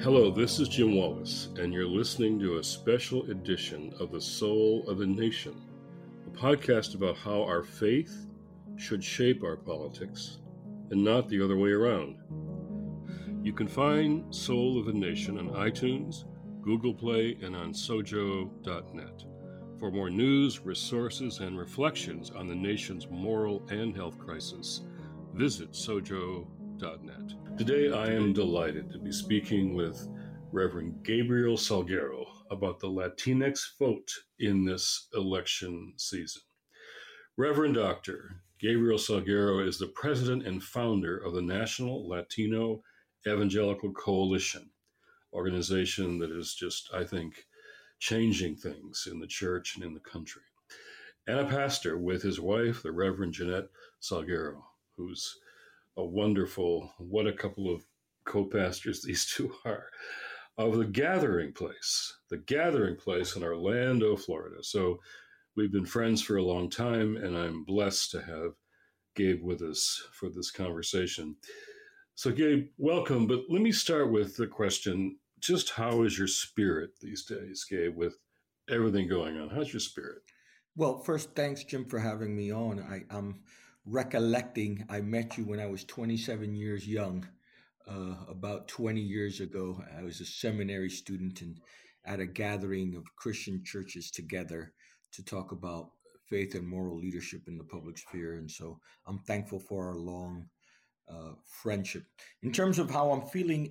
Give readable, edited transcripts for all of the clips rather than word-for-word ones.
Hello, this is Jim Wallace, and you're listening to a special edition of The Soul of the Nation, a podcast about how our faith should shape our politics and not the other way around. You can find Soul of the Nation on iTunes, Google Play, and on sojo.net. For more news, resources, and reflections on the nation's moral and health crisis, visit sojo.net. Today, I am delighted to be speaking with Reverend Gabriel Salguero about the Latinx vote in this election season. Reverend Dr. Gabriel Salguero is the president and founder of the National Latino Evangelical Coalition, organization that is just, I think, changing things in the church and in the country, and a pastor with his wife, the Reverend Jeanette Salguero, who's a wonderful, what a couple of co-pastors these two are, of the Gathering Place in Orlando, Florida. So we've been friends for a long time, and I'm blessed to have Gabe with us for this conversation. So Gabe, welcome, but let me start with the question, just how is your spirit these days, Gabe, with everything going on? How's your spirit? Well, first, thanks, Jim, for having me on. I'm recollecting I met you when I was 27 years young, about 20 years ago. I was a seminary student and at a gathering of Christian churches together to talk about faith and moral leadership in the public sphere. And so I'm thankful for our long friendship. In terms of how I'm feeling,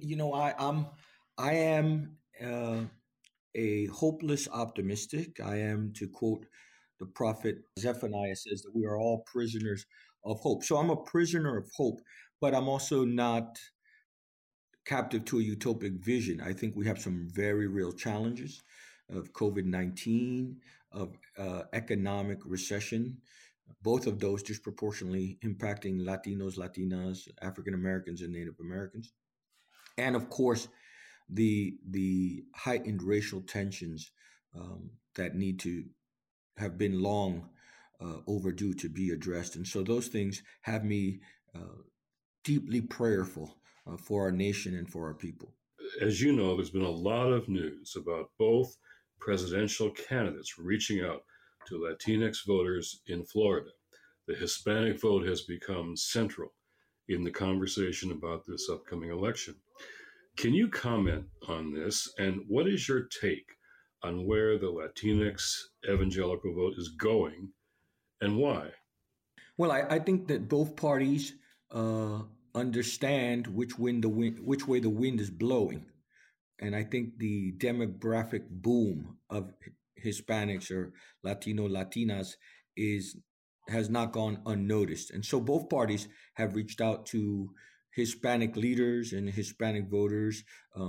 I am a hopeless optimistic. I am, to quote the prophet Zephaniah, says that we are all prisoners of hope. So I'm a prisoner of hope, but I'm also not captive to a utopic vision. I think we have some very real challenges of COVID-19, of economic recession, both of those disproportionately impacting Latinos, Latinas, African Americans, and Native Americans. And of course, the heightened racial tensions that need to have been long overdue to be addressed. And so those things have me deeply prayerful for our nation and for our people. As you know, there's been a lot of news about both presidential candidates reaching out to Latinx voters in Florida. The Hispanic vote has become central in the conversation about this upcoming election. Can you comment on this, and what is your take on where the Latinx evangelical vote is going and why? Well, I think that both parties understand which way the wind is blowing. And I think the demographic boom of Hispanics or Latino, Latinas has not gone unnoticed. And so both parties have reached out to Hispanic leaders and Hispanic voters.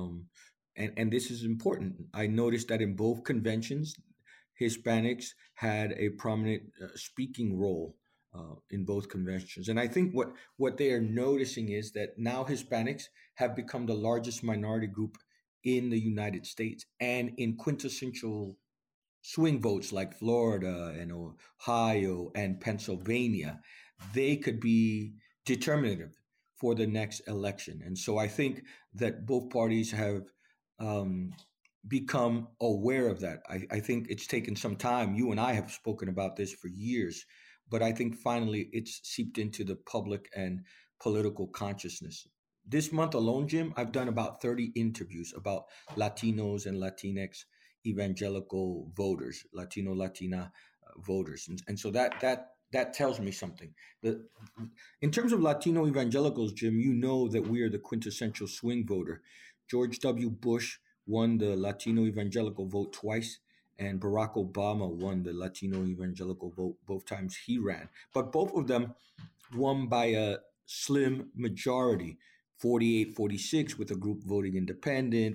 And this is important. I noticed that in both conventions, Hispanics had a prominent speaking role in both conventions. And I think what they are noticing is that now Hispanics have become the largest minority group in the United States, and in quintessential swing votes like Florida and Ohio and Pennsylvania, they could be determinative for the next election. And so I think that both parties have become aware of that. I think it's taken some time. You and I have spoken about this for years, but I think finally it's seeped into the public and political consciousness. This month alone, Jim, I've done about 30 interviews about Latinos and Latinx evangelical voters, Latino, Latina voters. And so that tells me something. In terms of Latino evangelicals, Jim, you know that we are the quintessential swing voter. George W. Bush won the Latino evangelical vote twice, and Barack Obama won the Latino evangelical vote both times he ran. But both of them won by a slim majority. 48-46 with a group voting independent,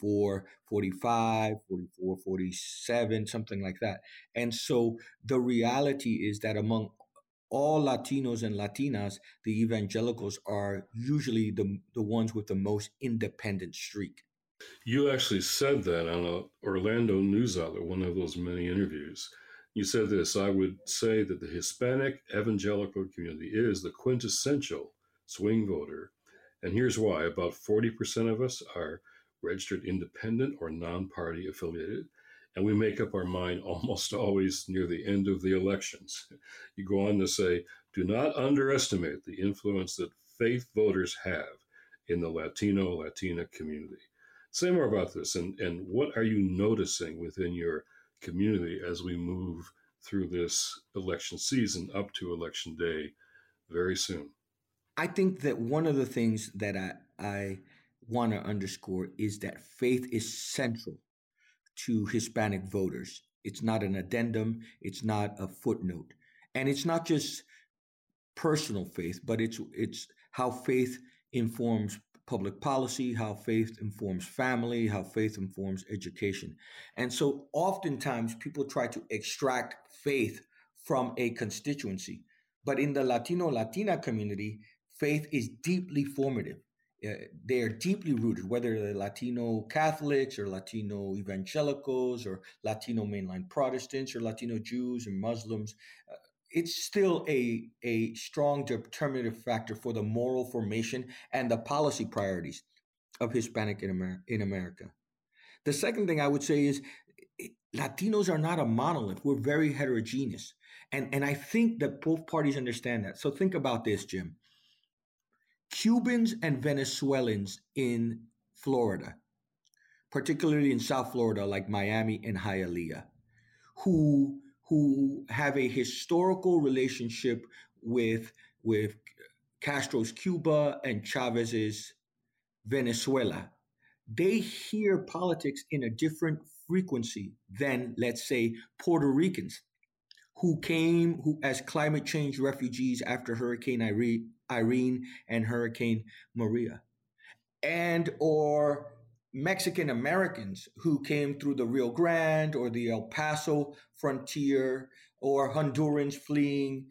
44-45, 44-47, something like that. And so the reality is that among all Latinos and Latinas, the evangelicals are usually the ones with the most independent streak. You actually said that on an Orlando news outlet, one of those many interviews. You said this: I would say that the Hispanic evangelical community is the quintessential swing voter. And here's why: about 40% of us are registered independent or non-party affiliated, and we make up our mind almost always near the end of the elections. You go on to say, do not underestimate the influence that faith voters have in the Latina community. Say more about this, and what are you noticing within your community as we move through this election season up to election day very soon? I think that one of the things that I want to underscore is that faith is central to Hispanic voters. It's not an addendum, it's not a footnote. And it's not just personal faith, but it's how faith informs public policy, how faith informs family, how faith informs education. And so oftentimes people try to extract faith from a constituency. But in the Latina community, faith is deeply formative. They are deeply rooted, whether they're Latino Catholics or Latino evangelicals or Latino mainline Protestants or Latino Jews and Muslims. It's still a strong determinative factor for the moral formation and the policy priorities of Hispanic in America. The second thing I would say is Latinos are not a monolith. We're very heterogeneous. And I think that both parties understand that. So think about this, Jim. Cubans and Venezuelans in Florida, particularly in South Florida, like Miami and Hialeah, who have a historical relationship with Castro's Cuba and Chavez's Venezuela, they hear politics in a different frequency than, let's say, Puerto Ricans who came as climate change refugees after Hurricane Irene and Hurricane Maria, and or Mexican Americans who came through the Rio Grande or the El Paso frontier, or Hondurans fleeing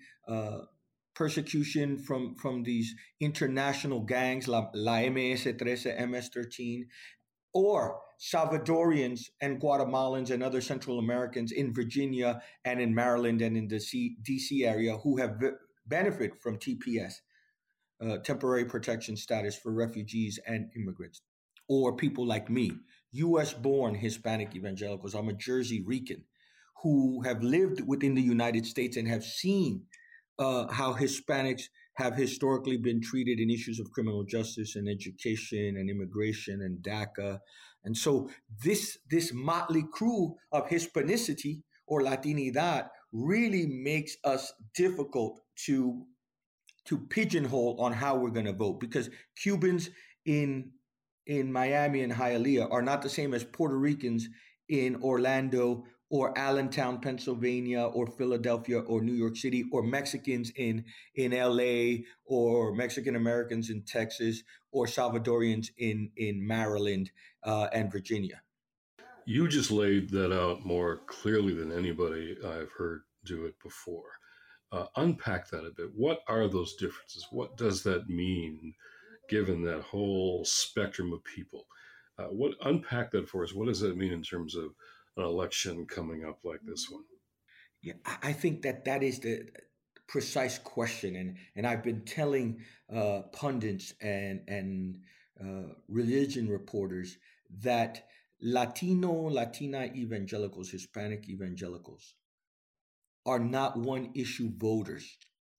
persecution from these international gangs, La MS-13, MS-13, or Salvadorians and Guatemalans and other Central Americans in Virginia and in Maryland and in the DC area who have benefited from TPS, temporary protection status for refugees and immigrants. Or people like me, US-born Hispanic evangelicals. I'm a Jersey Rican who have lived within the United States and have seen how Hispanics have historically been treated in issues of criminal justice and education and immigration and DACA. And so this motley crew of Hispanicity or Latinidad really makes us difficult to pigeonhole on how we're going to vote, because Cubans in Miami and Hialeah are not the same as Puerto Ricans in Orlando or Allentown, Pennsylvania, or Philadelphia, or New York City, or Mexicans in LA, or Mexican Americans in Texas, or Salvadorians in Maryland and Virginia. You just laid that out more clearly than anybody I've heard do it before. Unpack that a bit. What are those differences? What does that mean, given that whole spectrum of people? Unpack that for us. What does that mean in terms of an election coming up like this one? Yeah, I think that is the precise question, and I've been telling pundits and religion reporters that Latina evangelicals, Hispanic evangelicals, are not one issue voters.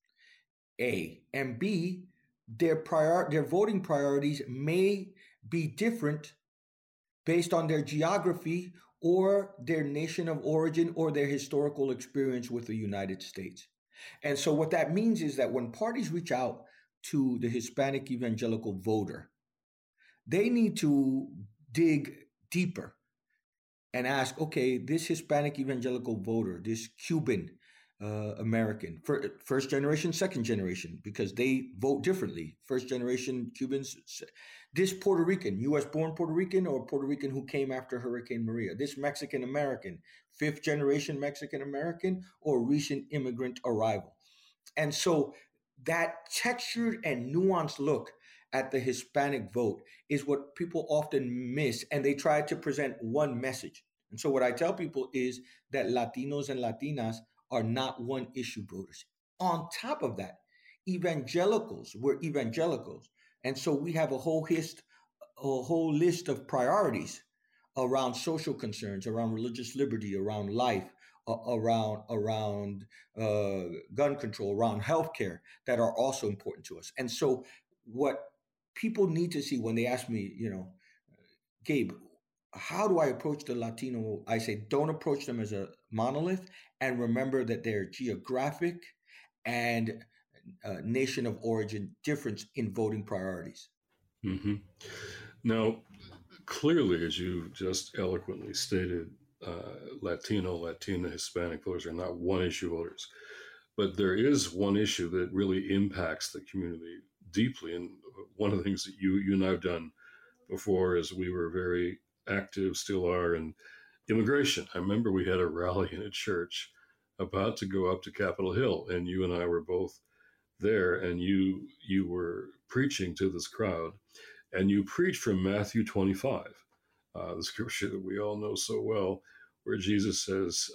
A and B, their voting priorities may be different based on their geography or their nation of origin or their historical experience with the United States. And so what that means is that when parties reach out to the Hispanic evangelical voter, they need to dig deeper and ask, okay, this Hispanic evangelical voter, this Cuban American, first generation, second generation, because they vote differently. First generation Cubans, this Puerto Rican, US born Puerto Rican, or Puerto Rican who came after Hurricane Maria, this Mexican American, fifth generation Mexican American, or recent immigrant arrival. And so that textured and nuanced look at the Hispanic vote is what people often miss, and they try to present one message. And so what I tell people is that Latinos and Latinas are not one issue voters. On top of that, evangelicals, we're evangelicals. And so we have a whole whole list of priorities around social concerns, around religious liberty, around life, around gun control, around healthcare that are also important to us. And so, what people need to see when they ask me, Gabe, how do I approach the Latino? I say, don't approach them as a monolith, and remember that their geographic and nation of origin difference in voting priorities. Hmm. Now, clearly, as you just eloquently stated, Latino, Latina, Hispanic voters are not one issue voters. But there is one issue that really impacts the community deeply. And one of the things that you and I have done before is we were very active, still are, in immigration. I remember we had a rally in a church about to go up to Capitol Hill, and you and I were both there, and you were preaching to this crowd, and you preached from Matthew 25, the scripture that we all know so well, where Jesus says,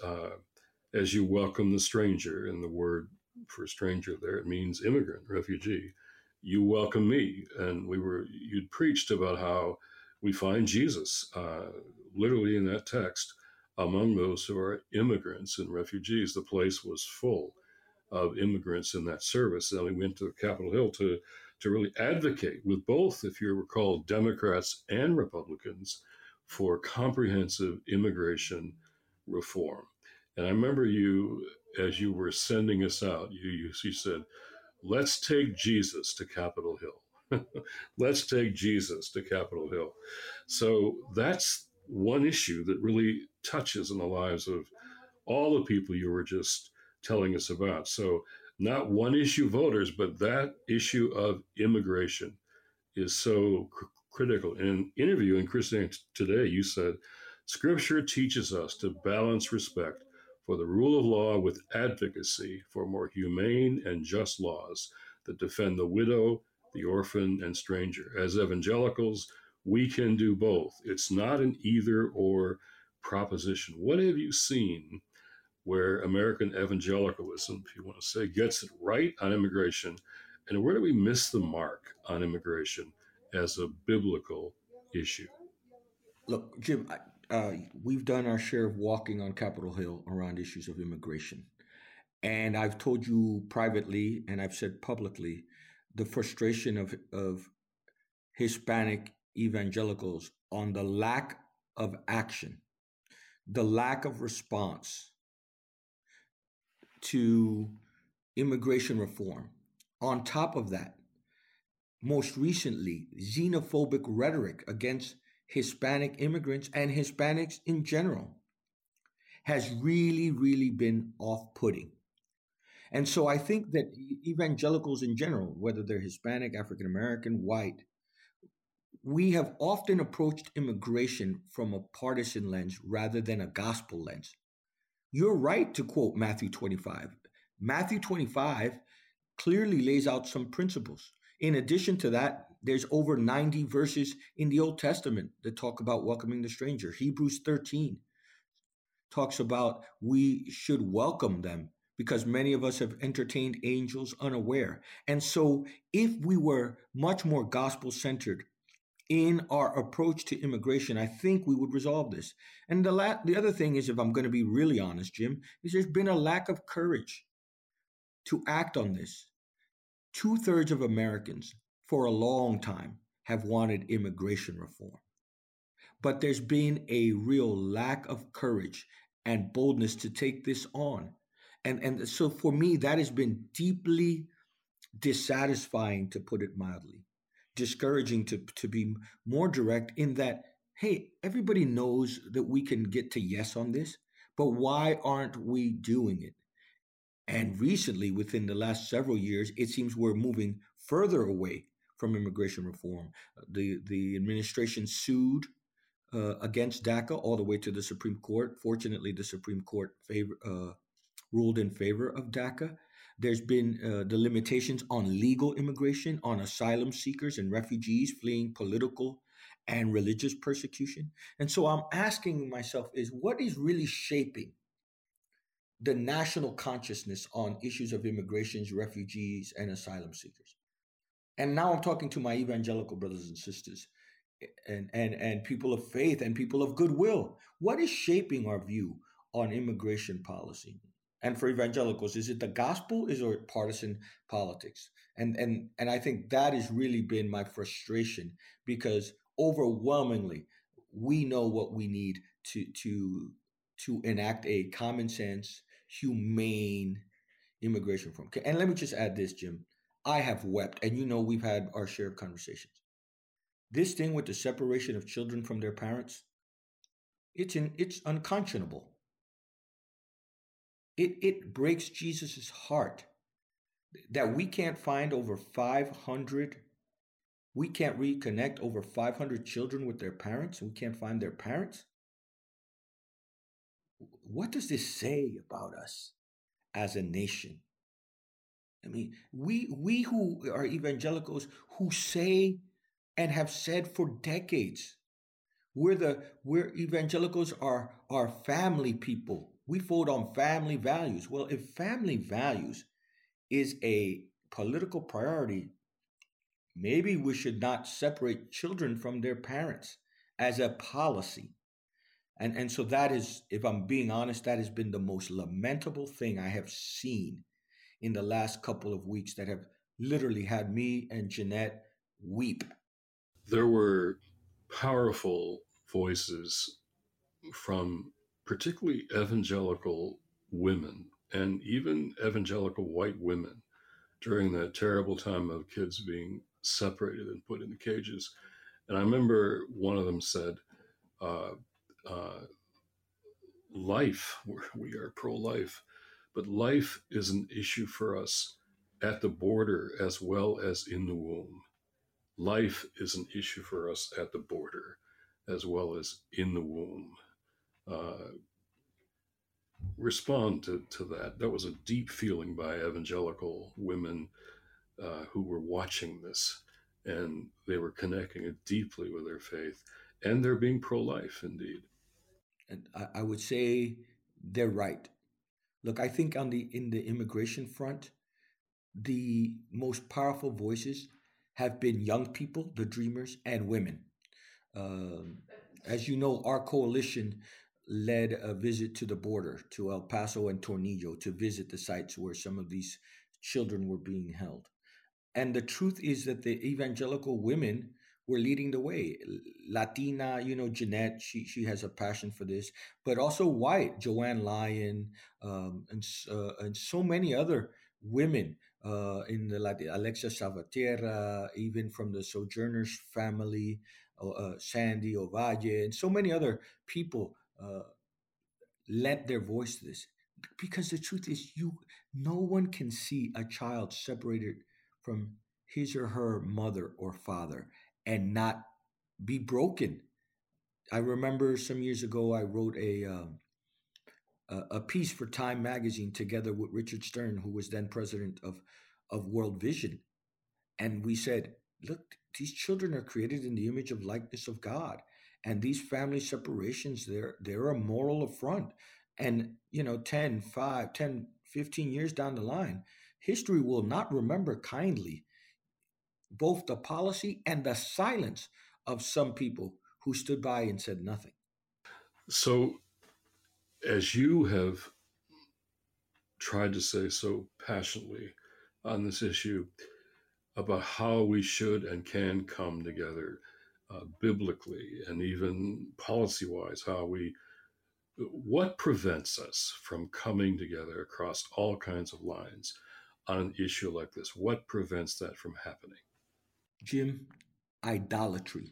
as you welcome the stranger, and the word for stranger there, it means immigrant, refugee, you welcome me. And you'd preached about how we find Jesus literally in that text among those who are immigrants and refugees. The place was full of immigrants in that service. And we went to Capitol Hill to really advocate with both, if you recall, Democrats and Republicans for comprehensive immigration reform. And I remember you, as you were sending us out, you said, let's take Jesus to Capitol Hill. Let's take Jesus to Capitol Hill. So that's one issue that really touches in the lives of all the people you were just telling us about. So, not one issue voters, but that issue of immigration is so critical. In an interview in Christianity Today, you said, Scripture teaches us to balance respect for the rule of law with advocacy for more humane and just laws that defend the widow, the orphan, and stranger. As evangelicals, we can do both. It's not an either or proposition. What have you seen where American evangelicalism, if you want to say, gets it right on immigration? And where do we miss the mark on immigration as a biblical issue? Look, Jim, we've done our share of walking on Capitol Hill around issues of immigration. And I've told you privately, and I've said publicly, the frustration of Hispanic evangelicals on the lack of action, the lack of response to immigration reform. On top of that, most recently, xenophobic rhetoric against Hispanic immigrants and Hispanics in general has really, really been off-putting. And so I think that evangelicals in general, whether they're Hispanic, African American, white, we have often approached immigration from a partisan lens rather than a gospel lens. You're right to quote Matthew 25. Matthew 25 clearly lays out some principles. In addition to that, there's over 90 verses in the Old Testament that talk about welcoming the stranger. Hebrews 13 talks about we should welcome them because many of us have entertained angels unaware. And so if we were much more gospel-centered in our approach to immigration, I think we would resolve this. And the other thing is, if I'm going to be really honest, Jim, is there's been a lack of courage to act on this. 2/3 of Americans for a long time have wanted immigration reform. But there's been a real lack of courage and boldness to take this on. And so for me, that has been deeply dissatisfying, to put it mildly, discouraging to be more direct in that, hey, everybody knows that we can get to yes on this, but why aren't we doing it? And recently, within the last several years, it seems we're moving further away from immigration reform. The administration sued against DACA all the way to the Supreme Court. Fortunately, the Supreme Court ruled in favor of DACA. There's been the limitations on legal immigration, on asylum seekers and refugees fleeing political and religious persecution. And so I'm asking myself is what is really shaping the national consciousness on issues of immigrations, refugees, and asylum seekers? And now I'm talking to my evangelical brothers and sisters. and people of faith and people of goodwill. What is shaping our view on immigration policy? And for evangelicals, is it the gospel? Is it partisan politics? And I think that has really been my frustration, because overwhelmingly we know what we need to enact a common sense, humane immigration reform. And let me just add this, Jim. I have wept, and we've had our share of conversations. This thing with the separation of children from their parents, it's unconscionable. It breaks Jesus's heart that we can't find over 500. We can't reconnect over 500 children with their parents. We can't find their parents. What does this say about us as a nation? I mean, we who are evangelicals, who say and have said for decades, we're evangelicals are family people. We vote on family values. Well, if family values is a political priority, maybe we should not separate children from their parents as a policy. And so that is, if I'm being honest, that has been the most lamentable thing I have seen in the last couple of weeks, that have literally had me and Jeanette weep. There were powerful voices from particularly evangelical women and even evangelical white women during that terrible time of kids being separated and put into cages. And I remember one of them said, uh, uh, life, we are pro-life, but life is an issue for us at the border as well as in the womb. Life is an issue for us at the border as well as in the womb. Uh, Respond to that. That was a deep feeling by evangelical women who were watching this, and they were connecting it deeply with their faith, and they're being pro-life indeed. And I would say they're right. Look, I think in the immigration front, the most powerful voices have been young people, the dreamers, and women. Um, as you know, our coalition led a visit to the border, to El Paso and Tornillo, to visit the sites where some of these children were being held. And the truth is that the evangelical women were leading the way. Latina, Jeanette, she has a passion for this, but also white, Joanne Lyon, and so many other women in the Alexia Salvatierra, even from the Sojourners family, Sandy Ovalle, and so many other people lent their voice to this. Because the truth is, no one can see a child separated from his or her mother or father and not be broken. I remember some years ago I wrote a piece for Time magazine together with Richard Stern, who was then president of World Vision, and we said, look, these children are created in the image of likeness of God, and these family separations, they're a moral affront. And 10, 5, 10, 15 years down the line, history will not remember kindly both the policy and the silence of some people who stood by and said nothing. So, as you have tried to say so passionately on this issue about how we should and can come together biblically and even policy-wise, what prevents us from coming together across all kinds of lines on an issue like this? What prevents that from happening? Jim, idolatry,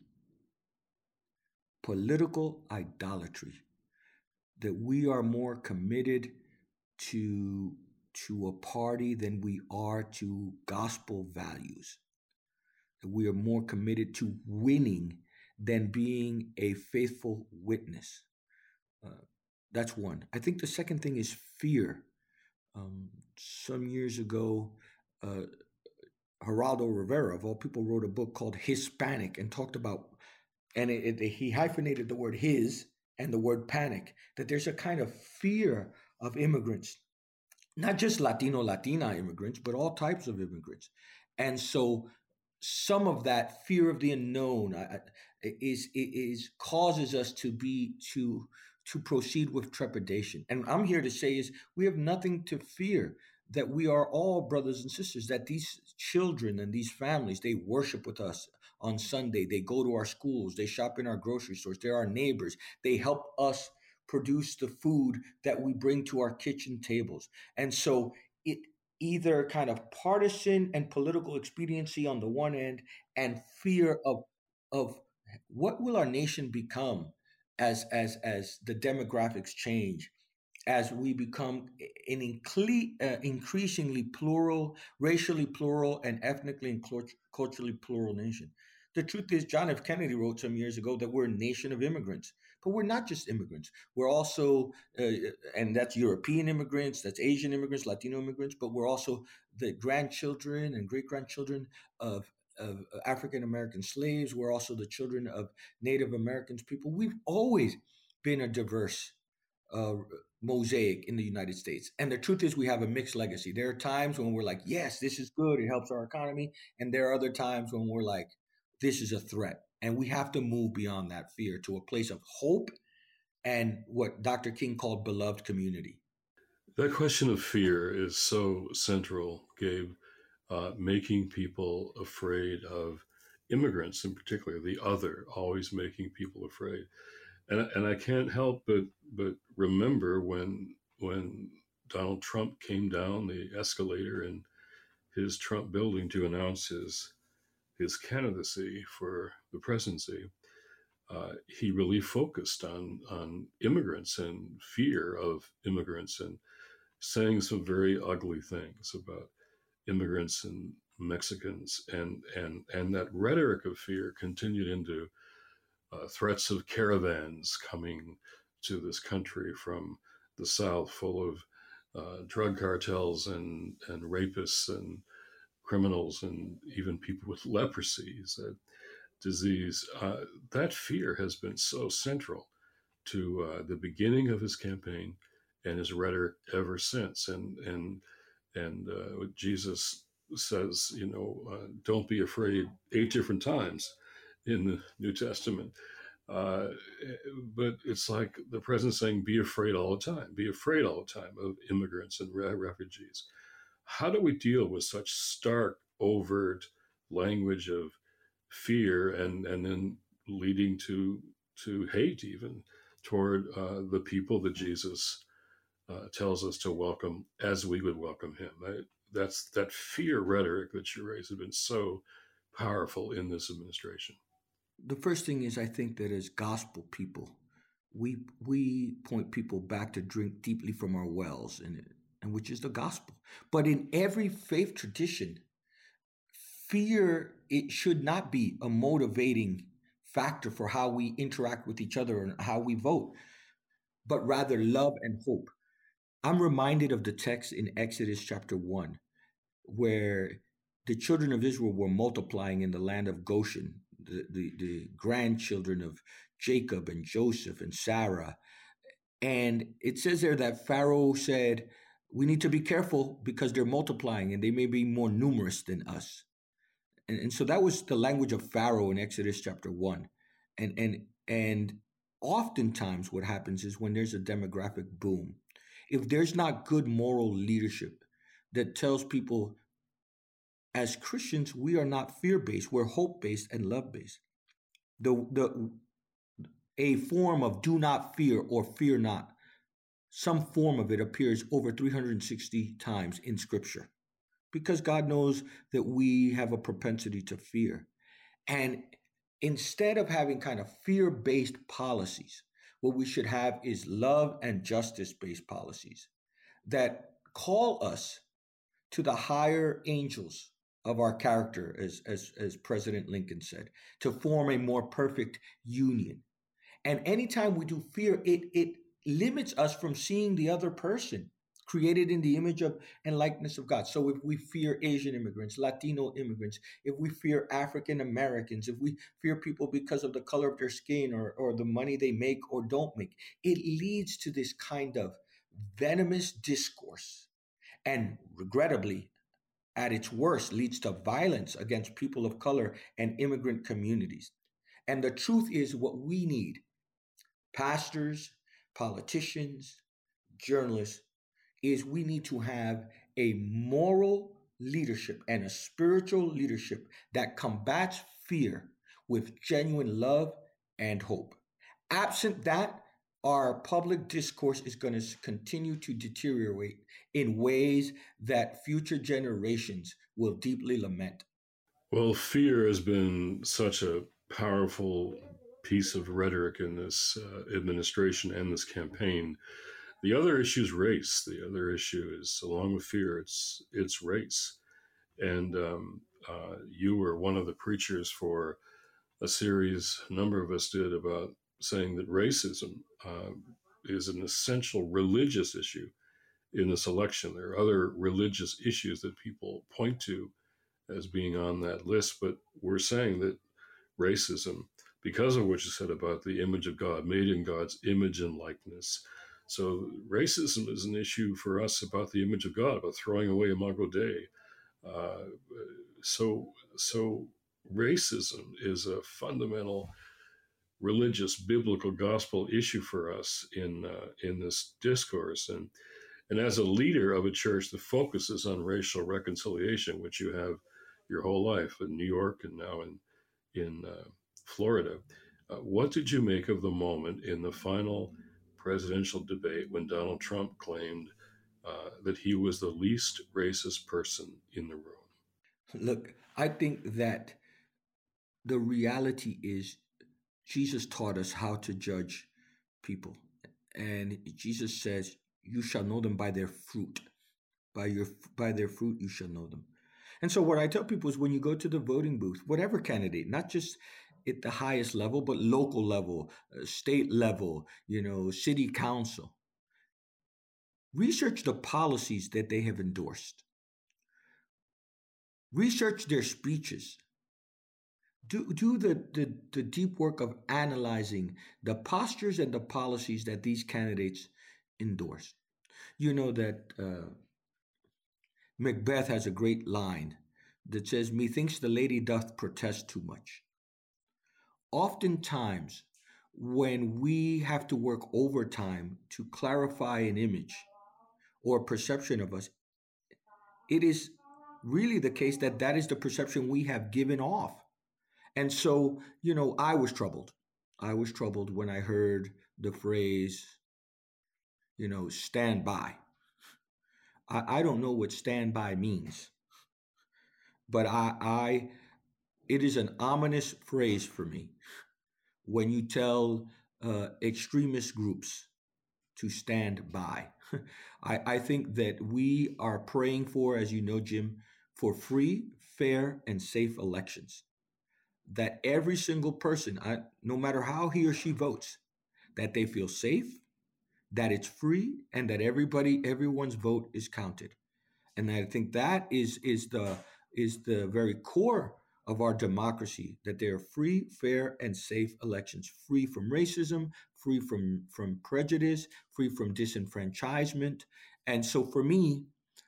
political idolatry, that we are more committed to a party than we are to gospel values, that we are more committed to winning than being a faithful witness. That's one. I think the second thing is fear. Some years ago, Geraldo Rivera, of all people, wrote a book called Hispanic and talked about, and he hyphenated the word his and the word panic, that there's a kind of fear of immigrants, not just Latino, Latina immigrants, but all types of immigrants. And so some of that fear of the unknown is causes us to proceed with trepidation. And I'm here to say is we have nothing to fear. That we are all brothers and sisters. That these children and these families, they worship with us on Sunday. They go to our schools. They shop in our grocery stores. They're our neighbors. They help us produce the food that we bring to our kitchen tables. And so it either kind of partisan and political expediency on the one end, and fear of what will our nation become as the demographics change, as we become an increasingly plural, racially plural, and ethnically and culturally plural nation. The truth is, John F. Kennedy wrote some years ago that we're a nation of immigrants, but we're not just immigrants. We're also, and that's European immigrants, that's Asian immigrants, Latino immigrants, but we're also the grandchildren and great grandchildren of African American slaves. We're also the children of Native Americans people. We've always been a diverse uh, mosaic in the United States. And the truth is, we have a mixed legacy. There are times when we're like, yes, this is good, it helps our economy. And there are other times when we're like, this is a threat. And we have to move beyond that fear to a place of hope and what Dr. King called beloved community. That question of fear is so central, Gabe, making people afraid of immigrants in particular, the other, always making people afraid. And I can't help but remember when Donald Trump came down the escalator in his Trump building to announce his candidacy for the presidency. He really focused on immigrants and fear of immigrants, and saying some very ugly things about immigrants and Mexicans, and that rhetoric of fear continued into threats of caravans coming to this country from the South, full of drug cartels and rapists and criminals and even people with leprosy, that disease. That fear has been so central to the beginning of his campaign and his rhetoric ever since. And Jesus says, don't be afraid 8 different times in the New Testament. Uh, but it's like the president saying, be afraid all the time, be afraid all the time of immigrants and refugees. How do we deal with such stark, overt language of fear and then leading to hate even toward the people that Jesus tells us to welcome as we would welcome him? That's that fear rhetoric that you raised has been so powerful in this administration. The first thing is, I think that as gospel people, we point people back to drink deeply from our wells, and which is the gospel. But in every faith tradition, fear, it should not be a motivating factor for how we interact with each other and how we vote, but rather love and hope. I'm reminded of the text in Exodus chapter 1, where the children of Israel were multiplying in the land of Goshen, the grandchildren of Jacob and Joseph and Sarah. And it says there that Pharaoh said, we need to be careful because they're multiplying and they may be more numerous than us. And so that was the language of Pharaoh in Exodus chapter 1. And oftentimes what happens is when there's a demographic boom, if there's not good moral leadership that tells people, as Christians, we are not fear-based, we're hope-based and love-based. A form of do not fear or fear not, some form of it appears over 360 times in Scripture, because God knows that we have a propensity to fear. And instead of having kind of fear-based policies, what we should have is love and justice-based policies that call us to the higher angels of our character, as President Lincoln said, to form a more perfect union. And anytime we do fear, it limits us from seeing the other person created in the image of and likeness of God. So if we fear Asian immigrants, Latino immigrants, if we fear African Americans, if we fear people because of the color of their skin or the money they make or don't make, it leads to this kind of venomous discourse. And regrettably, at its worst, leads to violence against people of color and immigrant communities. And the truth is, what we need, pastors, politicians, journalists, is we need to have a moral leadership and a spiritual leadership that combats fear with genuine love and hope. Absent that, our public discourse is going to continue to deteriorate in ways that future generations will deeply lament. Well, fear has been such a powerful piece of rhetoric in this administration and this campaign. The other issue is race. The other issue is, along with fear, it's race. And you were one of the preachers for a series a number of us did about saying that racism is an essential religious issue in this election. There are other religious issues that people point to as being on that list, but we're saying that racism, because of what you said about the image of God, made in God's image and likeness. So racism is an issue for us about the image of God, about throwing away Imago Dei. Uh, so racism is a fundamental religious, biblical, gospel issue for us in this discourse. And as a leader of a church that focuses on racial reconciliation, which you have your whole life in New York and now in Florida, what did you make of the moment in the final presidential debate when Donald Trump claimed that he was the least racist person in the room? Look, I think that the reality is Jesus taught us how to judge people. And Jesus says, you shall know them by their fruit. By their fruit you shall know them. And so what I tell people is when you go to the voting booth, whatever candidate, not just at the highest level, but local level, state level, city council, research the policies that they have endorsed. Research their speeches. Do the deep work of analyzing the postures and the policies that these candidates endorse. You know that Macbeth has a great line that says, methinks the lady doth protest too much. Oftentimes, when we have to work overtime to clarify an image or perception of us, it is really the case that is the perception we have given off. And so, I was troubled. I was troubled when I heard the phrase, stand by. I don't know what stand by means, but it is an ominous phrase for me when you tell extremist groups to stand by. I think that we are praying for, as you know, Jim, for free, fair, and safe elections. That every single person, no matter how he or she votes, that they feel safe, that it's free, and that everyone's vote is counted. And I think that is the very core of our democracy, that they are free, fair, and safe elections, free from racism, free from prejudice, free from disenfranchisement. And so for me,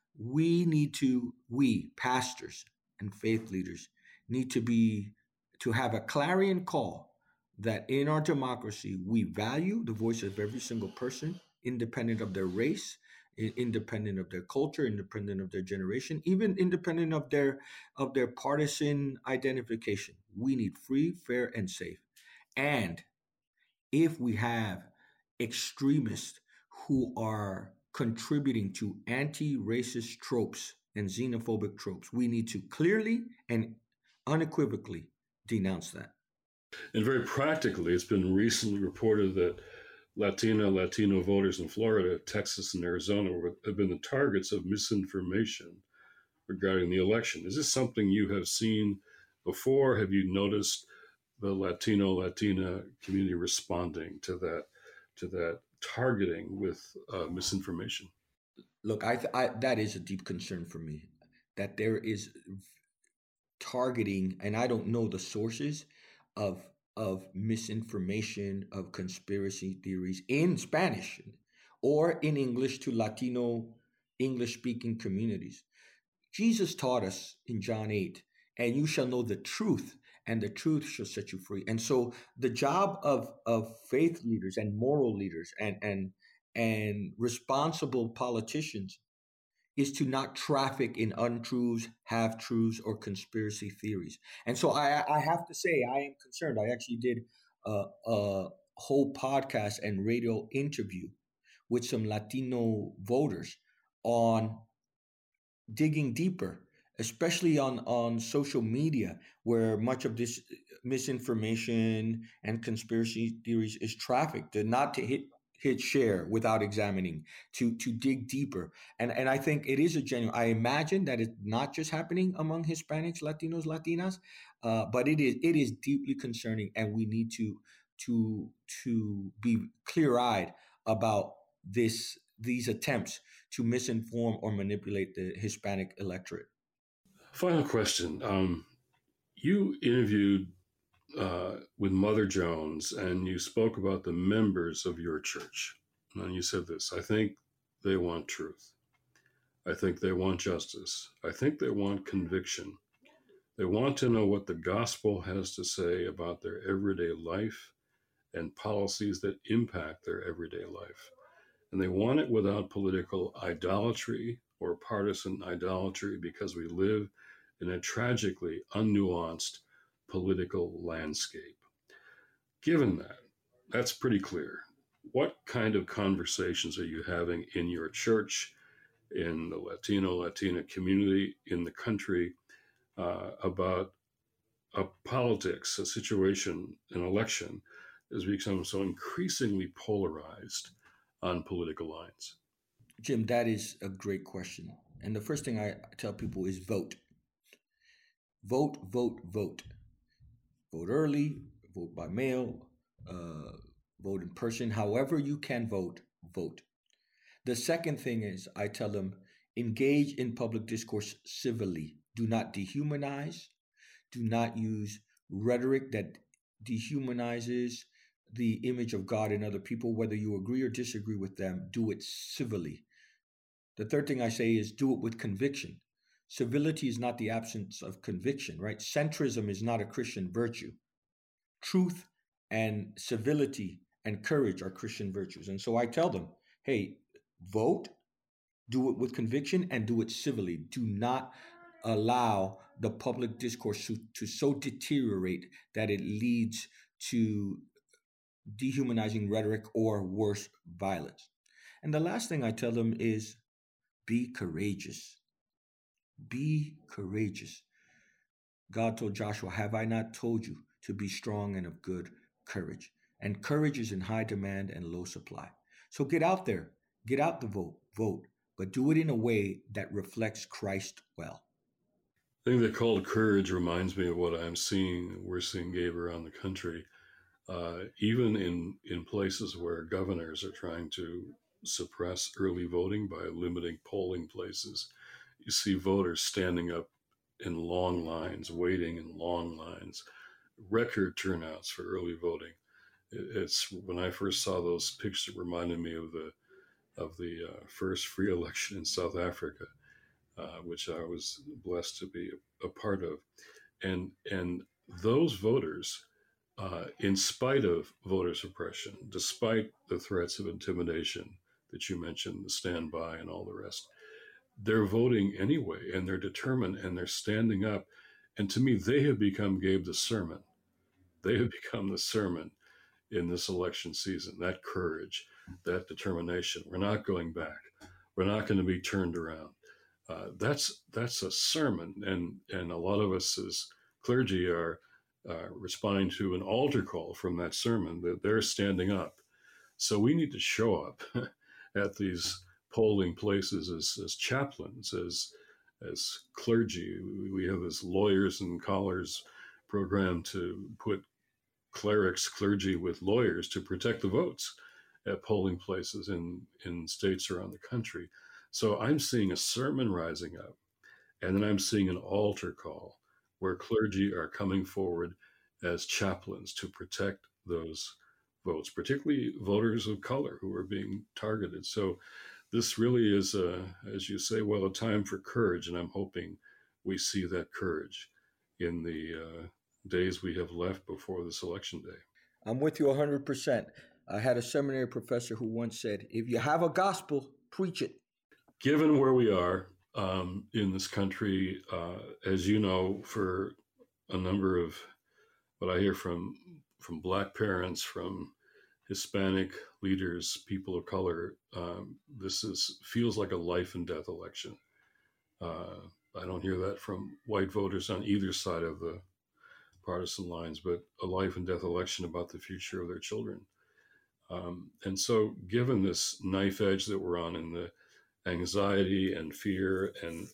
we pastors and faith leaders need to have a clarion call that in our democracy, we value the voice of every single person, independent of their race, independent of their culture, independent of their generation, even independent of their partisan identification. We need free, fair, and safe. And if we have extremists who are contributing to anti-racist tropes and xenophobic tropes, we need to clearly and unequivocally denounce that. And very practically, it's been recently reported that Latino voters in Florida, Texas, and Arizona have been the targets of misinformation regarding the election. Is this something you have seen before? Have you noticed the Latina community responding to that targeting with misinformation? Look, that is a deep concern for me, that there is targeting, and I don't know the sources of misinformation, of conspiracy theories in Spanish or in English to Latino English speaking communities. Jesus taught us in John 8, and you shall know the truth, and the truth shall set you free. And so the job of faith leaders and moral leaders and responsible politicians is to not traffic in untruths, half truths, or conspiracy theories. And so I have to say, I am concerned. I actually did a whole podcast and radio interview with some Latino voters on digging deeper, especially on social media, where much of this misinformation and conspiracy theories is trafficked, to not to hit share without examining, to dig deeper. And I think it is a genuine. I imagine that it's not just happening among Hispanics, Latinos, Latinas, but it is deeply concerning, and we need to to be clear eyed about these attempts to misinform or manipulate the Hispanic electorate. Final question. You interviewed with Mother Jones and you spoke about the members of your church. And you said this: I think they want truth. I think they want justice. I think they want conviction. They want to know what the gospel has to say about their everyday life and policies that impact their everyday life. And they want it without political idolatry or partisan idolatry, because we live in a tragically unnuanced political landscape. Given that, that's pretty clear. What kind of conversations are you having in your church, in the Latina community, in the country, about a politics, a situation, an election has become so increasingly polarized on political lines? Jim, that is a great question. And the first thing I tell people is vote. Vote, vote, vote. Vote early, vote by mail, uh, vote in person. However, you can vote, vote. The second thing is I tell them engage in public discourse civilly. Do not dehumanize. Do not use rhetoric that dehumanizes the image of God in other people, whether you agree or disagree with them. Do it civilly. The third thing I say is do it with conviction. Civility is not the absence of conviction, right? Centrism is not a Christian virtue. Truth and civility and courage are Christian virtues. And so I tell them, hey, vote, do it with conviction, and do it civilly. Do not allow the public discourse to so deteriorate that it leads to dehumanizing rhetoric or worse, violence. And the last thing I tell them is be courageous. Be courageous. God told Joshua, have I not told you to be strong and of good courage? And courage is in high demand and low supply. So get out there, get out the vote, but do it in a way that reflects Christ well. I think that call to courage reminds me of what we're seeing, Gabe, around the country. Even in places where governors are trying to suppress early voting by limiting polling places, you see voters standing up in long lines, waiting in long lines, record turnouts for early voting. It's when I first saw those pictures, it reminded me of the first free election in South Africa, which I was blessed to be a part of, and those voters, in spite of voter suppression, despite the threats of intimidation that you mentioned, the standby and all the rest, they're voting anyway, and they're determined, and they're standing up. And to me, they have become, Gabe, the sermon. They have become the sermon in this election season. That courage, that determination. We're not going back. We're not going to be turned around. That's a sermon, and a lot of us as clergy are responding to an altar call from that sermon, that they're standing up. So we need to show up at these polling places as chaplains, as clergy. We have this lawyers and collars program to put clergy with lawyers to protect the votes at polling places in states around the country. So I'm seeing a sermon rising up, and then I'm seeing an altar call where clergy are coming forward as chaplains to protect those votes, particularly voters of color who are being targeted. So this really is, as you say, well, a time for courage, and I'm hoping we see that courage in the days we have left before this election day. I'm with you 100%. I had a seminary professor who once said, if you have a gospel, preach it. Given where we are in this country, as you know, for a number of what I hear from Black parents, from Hispanic leaders, people of color, this feels like a life and death election. I don't hear that from white voters on either side of the partisan lines, but a life and death election about the future of their children. And so, given this knife edge that we're on, in the anxiety and fear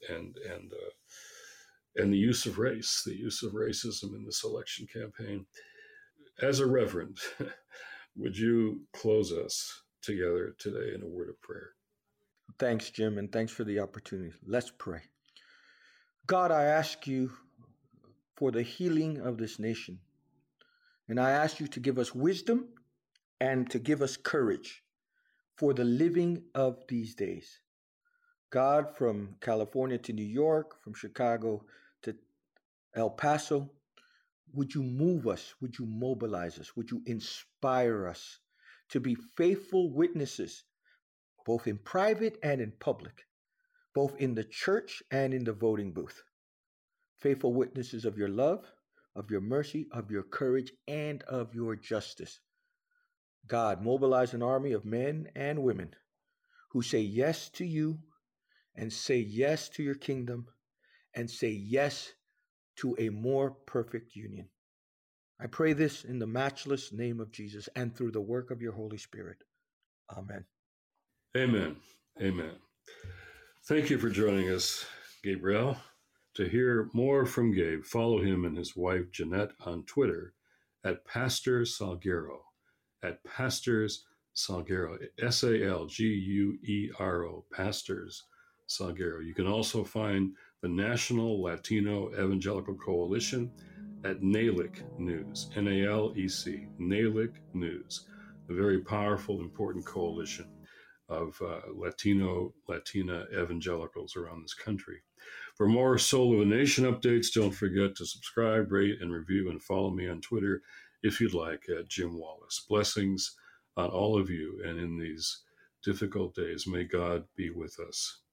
and the use of race, the use of racism in this election campaign, as a reverend, would you close us together today in a word of prayer? Thanks, Jim, and thanks for the opportunity. Let's pray. God, I ask you for the healing of this nation, and I ask you to give us wisdom and to give us courage for the living of these days. God, from California to New York, from Chicago to El Paso, would you move us? Would you mobilize us? Would you inspire us to be faithful witnesses, both in private and in public, both in the church and in the voting booth? Faithful witnesses of your love, of your mercy, of your courage, and of your justice. God, mobilize an army of men and women who say yes to you and say yes to your kingdom and say yes to a more perfect union. I pray this in the matchless name of Jesus and through the work of your Holy Spirit. Amen. Amen. Amen. Thank you for joining us, Gabriel. To hear more from Gabe, follow him and his wife, Jeanette, on Twitter at Pastor Salguero, at Pastors Salguero, Salguero, Pastors Salguero. You can also find the National Latino Evangelical Coalition at NALEC News, NALEC, NALEC News, a very powerful, important coalition of Latina evangelicals around this country. For more Soul of a Nation updates, don't forget to subscribe, rate, and review, and follow me on Twitter if you'd like, at Jim Wallis. Blessings on all of you, and in these difficult days, may God be with us.